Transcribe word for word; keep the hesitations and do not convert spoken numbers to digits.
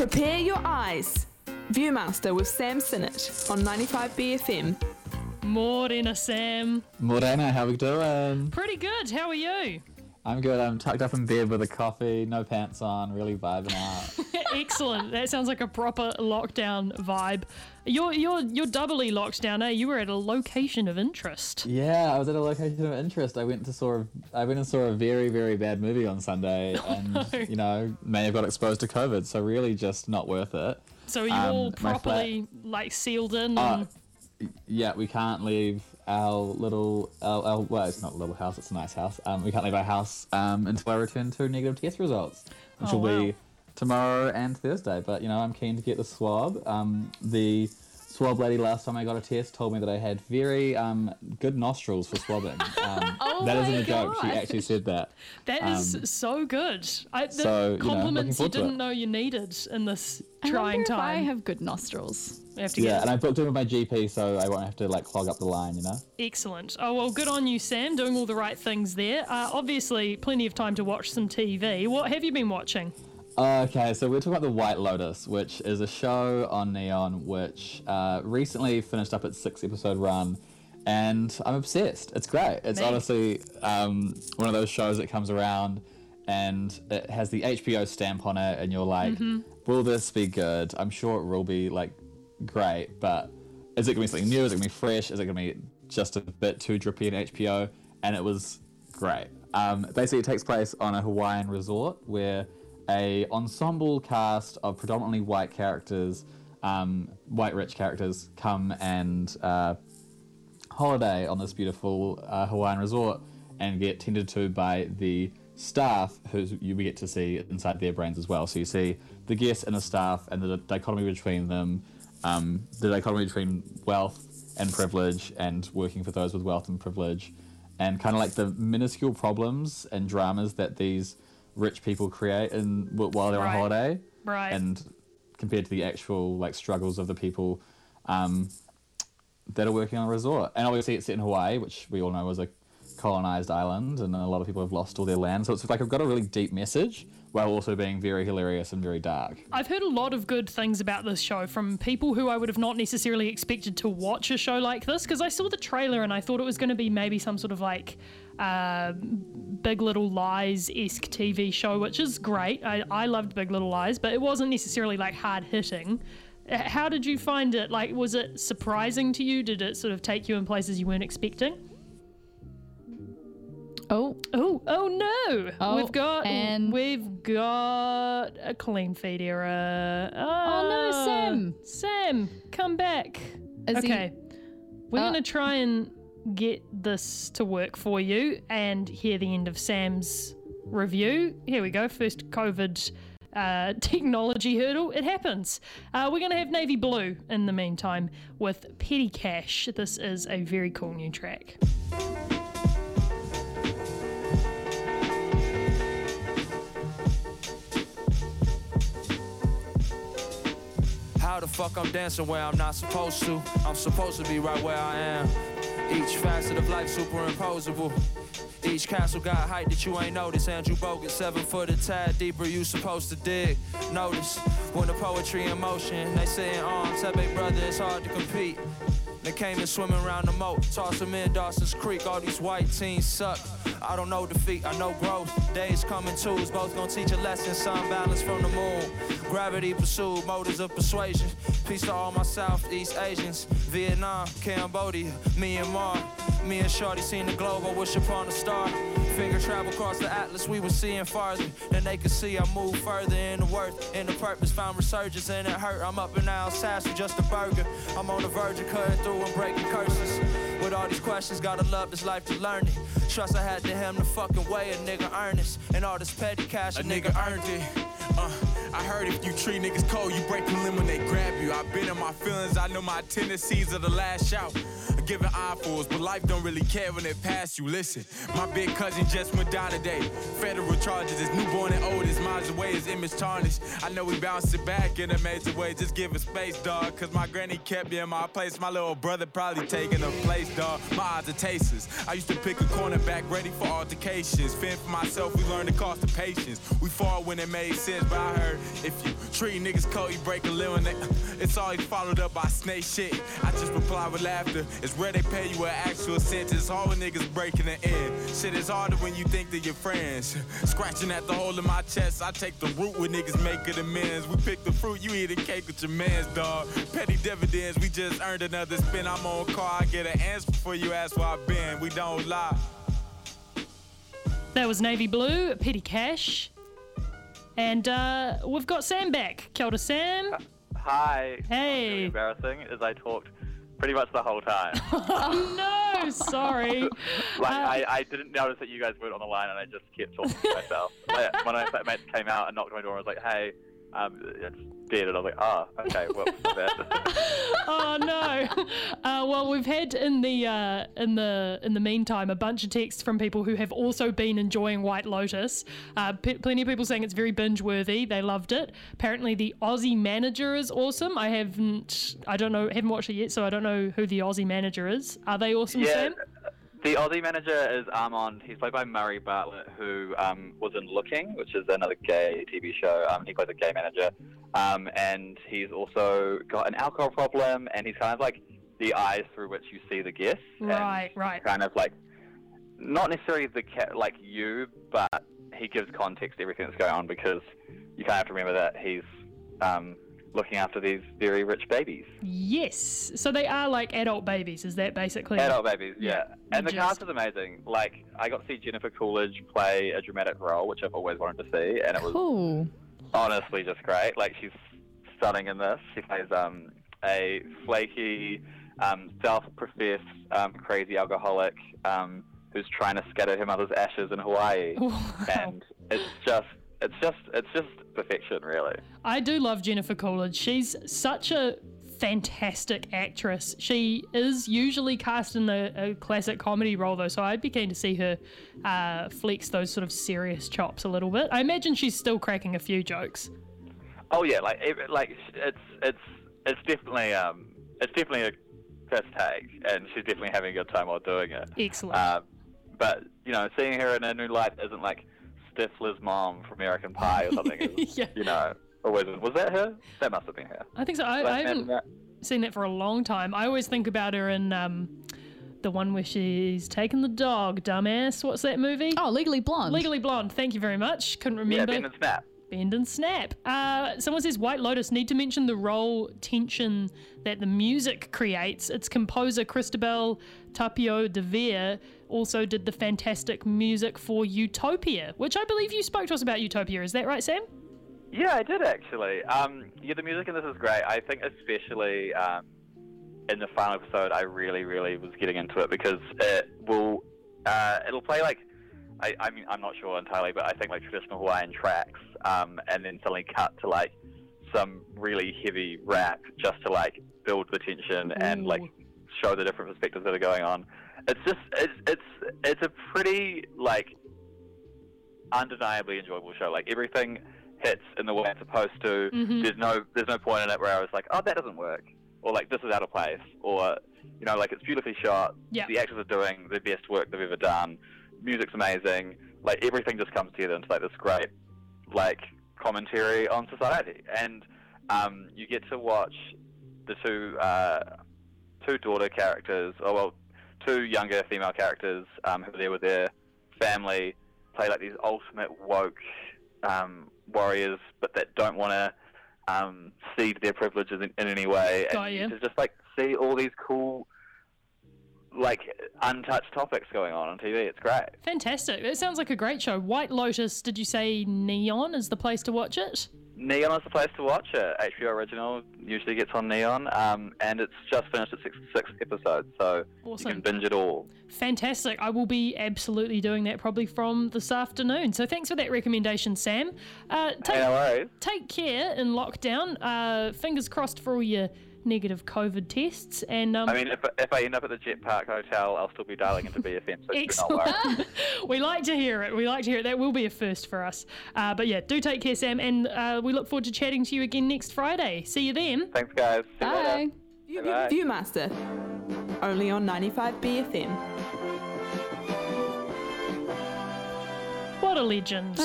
Prepare your eyes. Viewmaster with Sam Sinnott on ninety-five B F M. Morena, Sam. Morena, how we doing? Pretty good. How are you? I'm good. I'm tucked up in bed with a coffee, no pants on, really vibing out. Excellent. That sounds like a proper lockdown vibe. You're you're you're doubly locked down, eh? You were at a location of interest. Yeah, I was at a location of interest. I went to saw a, I went and saw a very very bad movie on Sunday, and no. you know may have got exposed to COVID. So really, just not worth it. So you're um, all properly like sealed in. And... Uh, yeah, we can't leave our little, our, our, well, it's not a little house, it's a nice house. Um, we can't leave our house um, until I return to negative test results, which oh, will wow. be tomorrow and Thursday. But, you know, I'm keen to get the swab. Um, the swab lady last time I got a test told me that I had very um, good nostrils for swabbing. Um, oh that isn't my a joke. God. She actually said that. That um, is so good. I, the so, you know, compliments you, looking forward to didn't it. know you needed in this I trying wonder time. if I have good nostrils. We have to Yeah, get and I booked in with my G P so I won't have to like clog up the line, you know? Excellent. Oh, well, good on you, Sam, doing all the right things there. Uh, obviously, plenty of time to watch some T V. What have you been watching? Okay, so we're talking about The White Lotus, which is a show on Neon which uh, recently finished up its six episode run, and I'm obsessed. It's great. It's Me. honestly um, one of those shows that comes around and it has the H B O stamp on it, and you're like, mm-hmm. will this be good? I'm sure it will be like great, but is it going to be something new? Is it going to be fresh? Is it going to be just a bit too drippy in H B O? And it was great. Um, basically, it takes place on a Hawaiian resort where a ensemble cast of predominantly white characters, um, white rich characters, come and uh, holiday on this beautiful uh, Hawaiian resort and get tended to by the staff who you get to see inside their brains as well. So you see the guests and the staff and the dichotomy between them, um, the dichotomy between wealth and privilege and working for those with wealth and privilege, and kind of like the minuscule problems and dramas that these rich people create in while they're Right. on holiday, Right. and compared to the actual like struggles of the people um, that are working on the resort. And obviously it's set in Hawaii, which we all know was a colonized island, and a lot of people have lost all their land. So it's like I've got a really deep message while also being very hilarious and very dark. I've heard a lot of good things about this show from people who I would have not necessarily expected to watch a show like this, because I saw the trailer and I thought it was going to be maybe some sort of like uh, Big Little Lies-esque T V show, which is great. I, I loved Big Little Lies, but it wasn't necessarily like hard-hitting. How did you find it? Like, was it surprising to you? Did it sort of take you in places you weren't expecting? Oh, Oh, oh no! Oh, we've got and- we've got a clean feed error. Oh, Oh, no, Sam. Sam, come back. Is he- okay, we're Uh, gonna try and get this to work for you and hear the end of Sam's review. Here we go. First COVID uh, technology hurdle. It happens. Uh, we're gonna have Navy Blue in the meantime with Petty Cash. This is a very cool new track. How the fuck I'm dancing where I'm not supposed to? I'm supposed to be right where I am. Each facet of life superimposable. Each castle got height that you ain't noticed. Andrew Bogut, seven foot a tad deeper, you supposed to dig. Notice when the poetry in motion, they say in arms, that big brother, it's hard to compete. They came in swimming around the moat, toss them in Dawson's Creek. All these white teens suck. I don't know defeat, I know growth. Days coming twos, both gonna teach a lesson. Sun balance from the moon. Gravity pursued, motives of persuasion. Peace to all my Southeast Asians. Vietnam, Cambodia, Myanmar. Me and Shorty seen the globe, I wish upon a star. Finger travel across the atlas, we were seeing farther than they could see. I moved further in the worth, in the purpose, found resurgence and it hurt. I'm up in Alsace with just a burger. I'm on the verge of cutting through and breaking curses. With all these questions, gotta love this life to learn it. Trust I had to him the fucking way a nigga earnest. And all this petty cash, a, a nigga, nigga earned it. Uh, I heard if you treat niggas cold, you break them limb when they grab you. I've been in my feelings, I know my tendencies are the last shout. Giving eyefuls, but life don't really care when it pass you. Listen, my big cousin just went down today. Federal charges, his newborn and old, his miles away, his image tarnished. I know we bounced it back in a major way, just give it space, dog. Cause my granny kept me in my place, my little brother probably taking a place, dog. My eyes are tasters. I used to pick a cornerback ready for altercations. Fend for myself, we learned the cost of patience. We fought when it made sense, but I heard If you treat niggas cold, you break a limb. And they, it's always followed up by snake shit. I just reply with laughter. It's rare they pay you an actual sentence. Hard when niggas breaking the end. Shit is harder when you think they're your friends. Scratching at the hole in my chest, I take the root when niggas make good amends. We pick the fruit, you eat a cake with your mans, dog. Petty dividends, we just earned another spin. I'm on car, I get an answer before you ask where I've been. We don't lie. That was Navy Blue, Petty Cash. And uh, we've got Sam back. Kia ora, Sam. Hi. Hey. Really embarrassing as I talked pretty much the whole time. Oh, no, sorry. Like, Uh, I, I didn't notice that you guys weren't on the line and I just kept talking to myself. Like, one of my mates came out and knocked on my door and was like, hey, um, it's dead. And I was like, oh, okay, well, that. Oh no! Uh, well, we've had in the uh, in the in the meantime a bunch of texts from people who have also been enjoying White Lotus. Uh, p- plenty of people saying it's very binge-worthy. They loved it. Apparently, the Aussie manager is awesome. I haven't, I don't know, haven't watched it yet, so I don't know who the Aussie manager is. Are they awesome, Yeah. Sam? The Aussie manager is Armand. He's played by Murray Bartlett, who um, was in Looking, which is another gay T V show. Um, he plays a gay manager. Um, and he's also got an alcohol problem, and he's kind of like the eyes through which you see the guests. Right, and right. Kind of like, not necessarily the cat like you, but he gives context to everything that's going on, because you kind of have to remember that he's um, looking after these very rich babies. Yes. So they are like adult babies. Is that basically? Adult babies, yeah. Yeah, And the just- cast is amazing. Like, I got to see Jennifer Coolidge play a dramatic role, which I've always wanted to see, and it was Cool. honestly just great. Like, she's stunning in this. She plays um, a flaky, um, self-professed um, crazy alcoholic um, who's trying to scatter her mother's ashes in Hawaii. Wow. And it's just, it's just, it's just perfection, really. I do love Jennifer Coolidge. She's such a fantastic actress. She is usually cast in a, a classic comedy role, though, so I'd be keen to see her uh, flex those sort of serious chops a little bit. I imagine she's still cracking a few jokes. Oh yeah, like it, like it's it's it's definitely um it's definitely a first take, and she's definitely having a good time while doing it. Excellent. Uh, but you know, seeing her in a new light isn't like Stifler's mom from American Pie or something. It's, Yeah. You know, always was that her? That must have been her. I think so. I, Like, I haven't that- seen that for a long time. I always think about her in um, the one where she's taking the dog, dumbass. What's that movie? Oh, Legally Blonde. Legally Blonde. Thank you very much. Couldn't yeah, remember. Ben and Snap. Bend and Snap. Uh, someone says White Lotus need to mention the role tension that the music creates. Its composer Christabel Tapio de Vere also did the fantastic music for Utopia, which I believe you spoke to us about Utopia. Is that right, Sam? Yeah, I did actually. Um, yeah, the music in this is great. I think especially um, in the final episode, I really, really was getting into it, because it will, uh, it'll play like, I, I mean, I'm not sure entirely, but I think like traditional Hawaiian tracks, um, and then suddenly cut to like some really heavy rap just to like build the tension and Ooh. like show the different perspectives that are going on. It's just, it's, it's, it's a pretty like undeniably enjoyable show. Like everything hits in the way it's supposed to. Mhm. There's no, there's no point in it where I was like, oh, that doesn't work, or like this is out of place, or you know, like it's beautifully shot. Yeah. The actors are doing the best work they've ever done. Music's amazing. Like everything just comes together into like this great, like commentary on society, and um, you get to watch the two uh, two daughter characters, or well, two younger female characters um, who are there with their family, play like these ultimate woke um, warriors, but that don't want to um, cede their privileges in, in any way. Got and you. to just like see all these cool, like untouched topics going on on T V. It's great. Fantastic. That sounds like a great show. White Lotus, did you say Neon is the place to watch it? Neon is the place to watch it. H B O original usually gets on Neon, um, and it's just finished its six, six episodes, so Awesome. you can binge it all. Fantastic. I will be absolutely doing that probably from this afternoon. So thanks for that recommendation, Sam. Uh, take, Hey, no worries. take care in lockdown. Uh, fingers crossed for all your negative COVID tests. And um, I mean, if, if I end up at the Jet Park Hotel, I'll still be dialing into B F M, so do not worry. excellent. We like to hear it. We like to hear it. That will be a first for us. Uh, but yeah, do take care, Sam. And uh, we look forward to chatting to you again next Friday. See you then. Thanks, guys. See you later. Bye. View- Bye. Viewmaster, only on ninety-five B F M. What a legend.